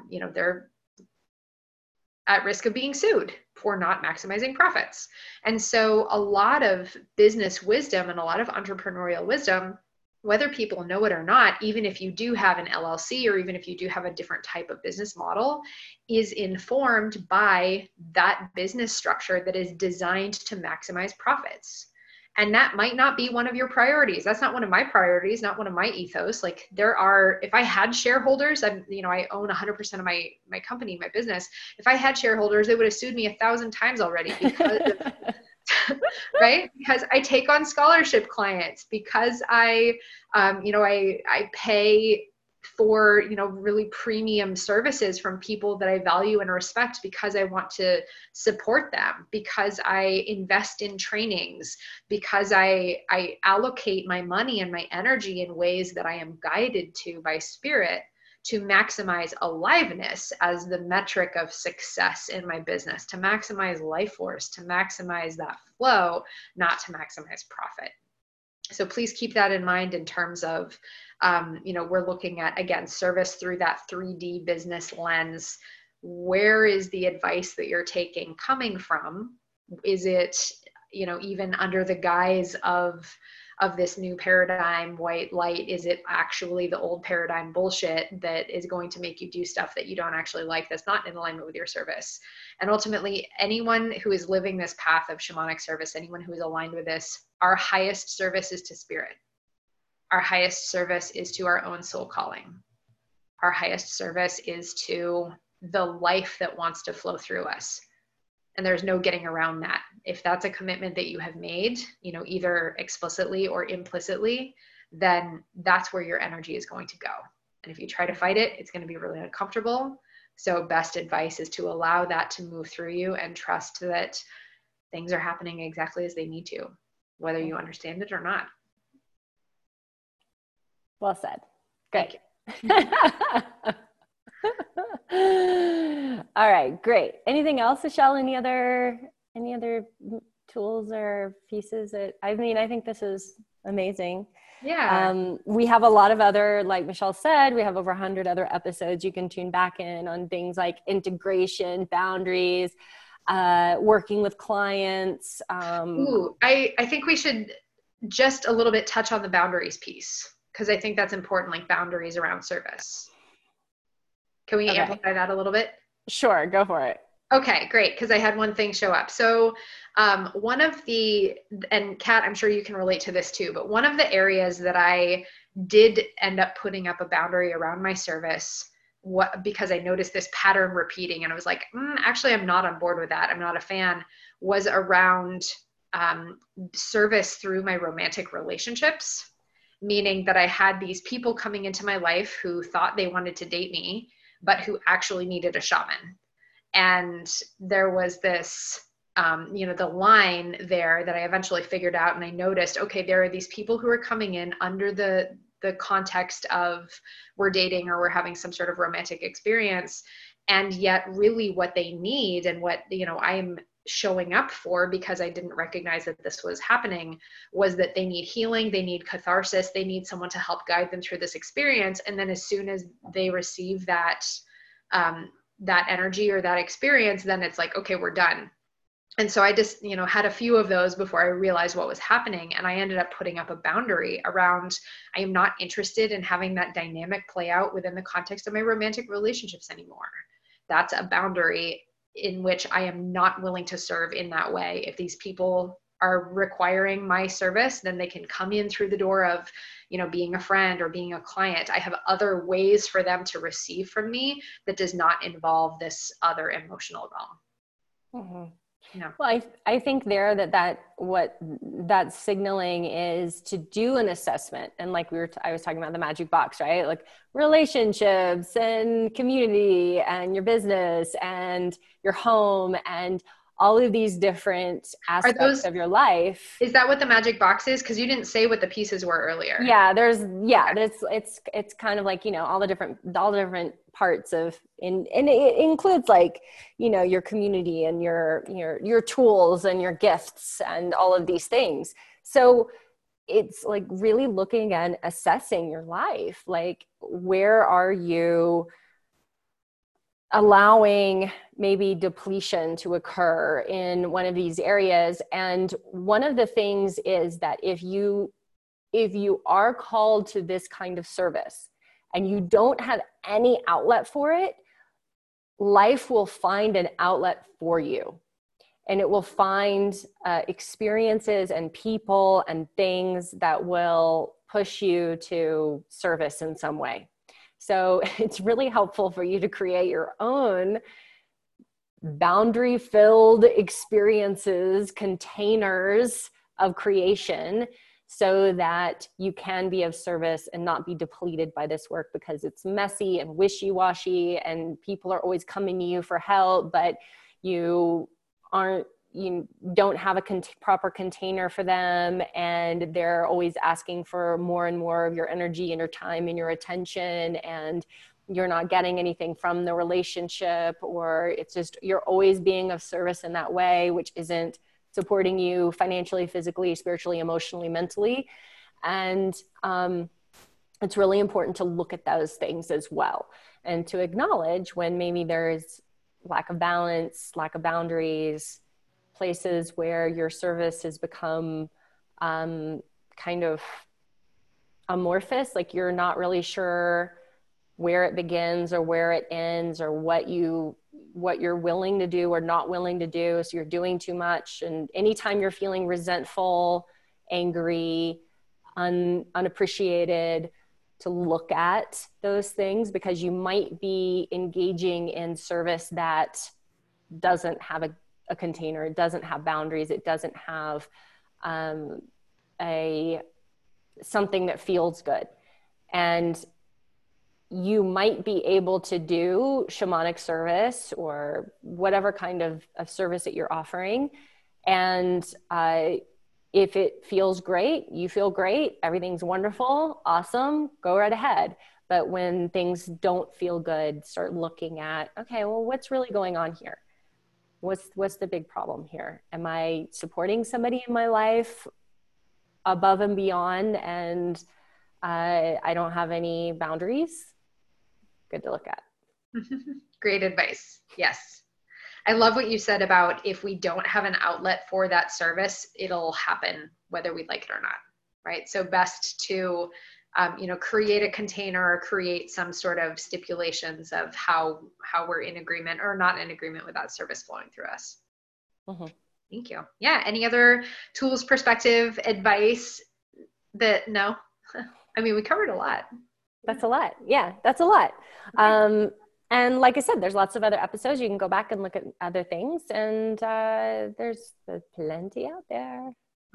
at risk of being sued for not maximizing profits. And so a lot of business wisdom and a lot of entrepreneurial wisdom, whether people know it or not, even if you do have an LLC or even if you do have a different type of business model, is informed by that business structure that is designed to maximize profits. And that might not be one of your priorities. That's not one of my priorities, not one of my ethos. Like if I had shareholders, I own 100% of my company, my business. If I had shareholders, they would have sued me 1,000 times already because of, right? Because I take on scholarship clients, because I pay for, really premium services from people that I value and respect because I want to support them, because I invest in trainings, because I allocate my money and my energy in ways that I am guided to by spirit to maximize aliveness as the metric of success in my business, to maximize life force, to maximize that flow, not to maximize profit. So please keep that in mind in terms of, we're looking at, again, service through that 3D business lens. Where is the advice that you're taking coming from? Is it, even under the guise of this new paradigm, white light? Is it actually the old paradigm bullshit that is going to make you do stuff that you don't actually like, that's not in alignment with your service? And ultimately, anyone who is living this path of shamanic service, anyone who is aligned with this, our highest service is to spirit. Our highest service is to our own soul calling. Our highest service is to the life that wants to flow through us. And there's no getting around that. If that's a commitment that you have made, either explicitly or implicitly, then that's where your energy is going to go. And if you try to fight it, it's going to be really uncomfortable. So best advice is to allow that to move through you and trust that things are happening exactly as they need to, whether you understand it or not. Well said. Good. All right, great. Anything else, Michelle? Any other tools or pieces I think this is amazing. Yeah. We have a lot of other, like Michelle said, we have over 100 other episodes you can tune back in on things like integration, boundaries, working with clients. I think we should just a little bit touch on the boundaries piece, because I think that's important, like boundaries around service. Can we amplify that a little bit? Sure, go for it. Okay, great, because I had one thing show up. So one of the, and Kat, I'm sure you can relate to this too, but one of the areas that I did end up putting up a boundary around my service, because I noticed this pattern repeating, and I was like, actually, I'm not on board with that. I'm not a fan, was around service through my romantic relationships, meaning that I had these people coming into my life who thought they wanted to date me, but who actually needed a shaman. And there was this, the line there that I eventually figured out, and I noticed, okay, there are these people who are coming in under the context of we're dating or we're having some sort of romantic experience. And yet really what they need and what, I'm showing up for, because I didn't recognize that this was happening, was that they need healing, they need catharsis, they need someone to help guide them through this experience. And then as soon as they receive that energy or that experience, then it's like, okay, we're done. And so I just, had a few of those before I realized what was happening. And I ended up putting up a boundary around, I am not interested in having that dynamic play out within the context of my romantic relationships anymore. That's a boundary in which I am not willing to serve in that way. If these people are requiring my service, then they can come in through the door of, being a friend or being a client. I have other ways for them to receive from me that does not involve this other emotional realm. Mm-hmm. Yeah. Well, I think there what that signaling is to do an assessment. And like I was talking about the magic box, right? Like relationships and community and your business and your home and all of these different Are aspects those, of your life. is that what the magic box is? Because you didn't say what the pieces were earlier. Yeah, it's kind of like, you know, all the different parts of, and it includes like, you know, your community and your tools and your gifts and all of these things. So it's like really looking and assessing your life. Like, where are you allowing maybe depletion to occur in one of these areas? And one of the things is that if you are called to this kind of service and you don't have any outlet for it, life will find an outlet for you. And it will find experiences and people and things that will push you to service in some way. So it's really helpful for you to create your own boundary-filled experiences, containers of creation, so that you can be of service and not be depleted by this work, because it's messy and wishy-washy and people are always coming to you for help, but you don't have a proper container for them, and they're always asking for more and more of your energy and your time and your attention, and you're not getting anything from the relationship, or it's just you're always being of service in that way, which isn't supporting you financially, physically, spiritually, emotionally, mentally. And it's really important to look at those things as well, and to acknowledge when maybe there's lack of balance, lack of boundaries, places where your service has become kind of amorphous, like you're not really sure where it begins or where it ends, or what you're willing to do or not willing to do. So you're doing too much. And anytime you're feeling resentful, angry, unappreciated, to look at those things, because you might be engaging in service that doesn't have a container, it doesn't have boundaries, it doesn't have something that feels good. And you might be able to do shamanic service or whatever kind of service that you're offering. And if it feels great, you feel great, everything's wonderful, awesome, go right ahead. But when things don't feel good, start looking at, okay, well, what's really going on here? What's the big problem here? Am I supporting somebody in my life above and beyond, and I don't have any boundaries? Good to look at. Great advice. Yes. I love what you said about if we don't have an outlet for that service, it'll happen whether we like it or not, right? So best to, create a container or create some sort of stipulations of how we're in agreement or not in agreement with that service flowing through us. Mm-hmm. Thank you. Yeah. Any other tools, perspective, advice no? I mean, we covered a lot. That's a lot. Yeah, that's a lot. And like I said, there's lots of other episodes. You can go back and look at other things, and there's plenty out there.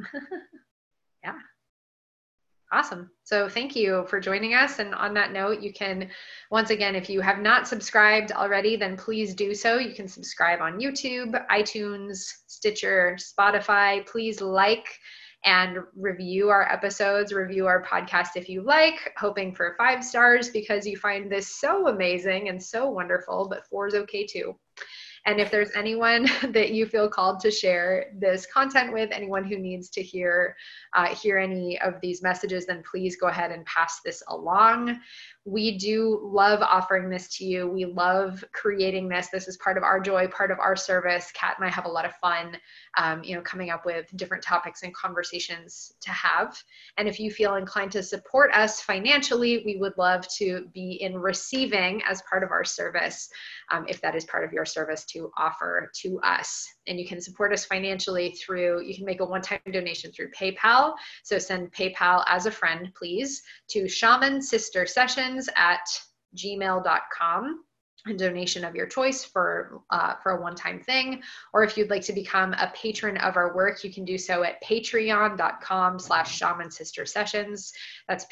Yeah. Awesome. So thank you for joining us. And on that note, you can, once again, if you have not subscribed already, then please do so. You can subscribe on YouTube, iTunes, Stitcher, Spotify. Please like and review our episodes, review our podcast if you like, hoping for 5 stars because you find this so amazing and so wonderful, but 4 is okay too. And if there's anyone that you feel called to share this content with, anyone who needs to hear any of these messages, then please go ahead and pass this along. We do love offering this to you. We love creating this. This is part of our joy, part of our service. Kat and I have a lot of fun, coming up with different topics and conversations to have. And if you feel inclined to support us financially, we would love to be in receiving as part of our service, if that is part of your service to offer to us. And you can support us financially you can make a one-time donation through PayPal. So send PayPal as a friend, please, to shamansistersessions@gmail.com. A donation of your choice for a one-time thing. Or if you'd like to become a patron of our work, you can do so at patreon.com/shamansistersessions. That's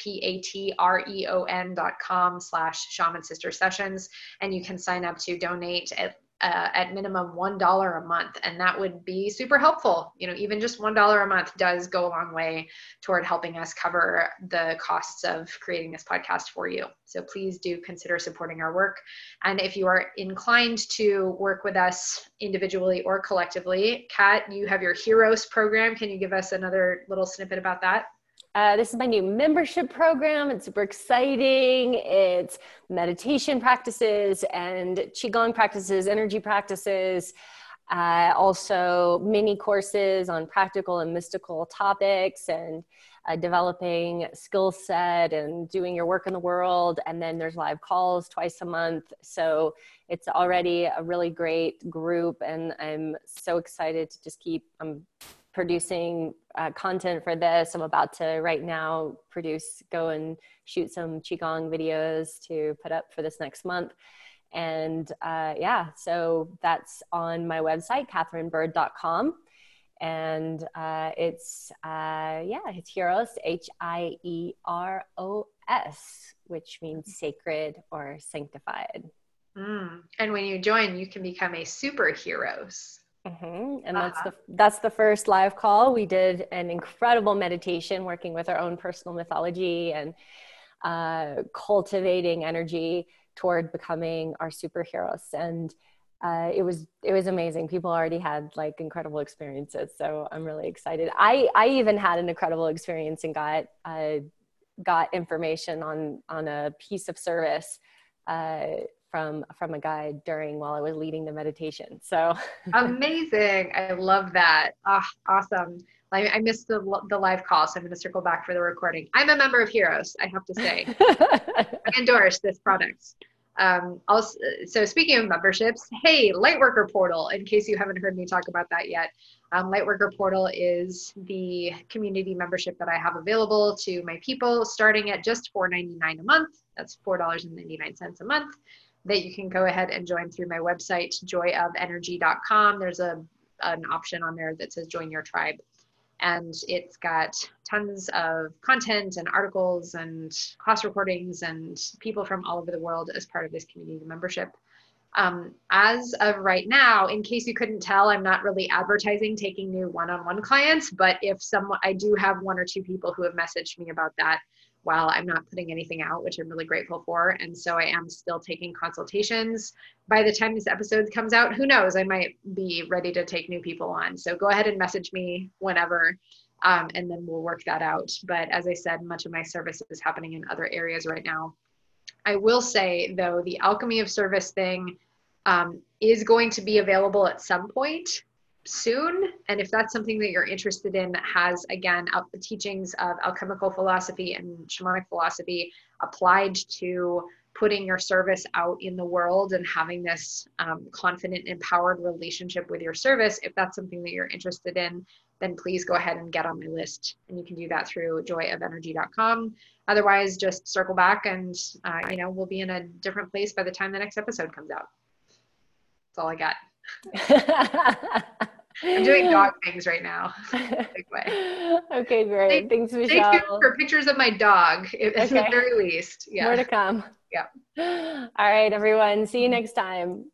patreon.com/shamansistersessions. And you can sign up to donate at minimum $1 a month. And that would be super helpful. Even just $1 a month does go a long way toward helping us cover the costs of creating this podcast for you. So please do consider supporting our work. And if you are inclined to work with us individually or collectively, Kat, you have your Heroes program. Can you give us another little snippet about that? This is my new membership program. It's super exciting. It's meditation practices and Qigong practices, energy practices, also mini courses on practical and mystical topics, and developing skill set and doing your work in the world. And then there's live calls twice a month. So it's already a really great group, and I'm so excited to just keep producing content for this. I'm about to right now go and shoot some Qigong videos to put up for this next month. And so that's on my website, katherinebird.com. And it's Hieros, Hieros, which means sacred or sanctified. And when you join, you can become a superheroes. Mm-hmm. And that's the first live call. We did an incredible meditation working with our own personal mythology and cultivating energy toward becoming our superheroes. And it was amazing. People already had like incredible experiences. So I'm really excited. I even had an incredible experience and got information on a piece of service from a guide while I was leading the meditation. So amazing. I love that. Awesome. I missed the live call, so I'm going to circle back for the recording. I'm a member of Heroes, I have to say. I endorse this product. Also, so speaking of memberships, hey, Lightworker Portal, in case you haven't heard me talk about that yet. Lightworker Portal is the community membership that I have available to my people, starting at just $4.99 a month. That's $4.99 a month, that you can go ahead and join through my website, joyofenergy.com. There's an option on there that says join your tribe. And it's got tons of content and articles and class recordings and people from all over the world as part of this community membership. As of right now, in case you couldn't tell, I'm not really advertising taking new one-on-one clients, but I do have one or two people who have messaged me about that while I'm not putting anything out, which I'm really grateful for. And so I am still taking consultations. By the time this episode comes out, who knows, I might be ready to take new people on. So go ahead and message me whenever, and then we'll work that out. But as I said, much of my service is happening in other areas right now. I will say, though, the Alchemy of Service thing is going to be available at some point soon. And if that's something that you're interested in, that has, again, the teachings of alchemical philosophy and shamanic philosophy applied to putting your service out in the world and having this confident, empowered relationship with your service, if that's something that you're interested in, then please go ahead and get on my list. And you can do that through joyofenergy.com. Otherwise, just circle back and, we'll be in a different place by the time the next episode comes out. That's all I got. I'm doing dog things right now. Big way. Okay, great. Thanks, Michelle. Stay tuned for pictures of my dog, at the very least. Yeah. More to come. Yeah. All right, everyone. See you next time.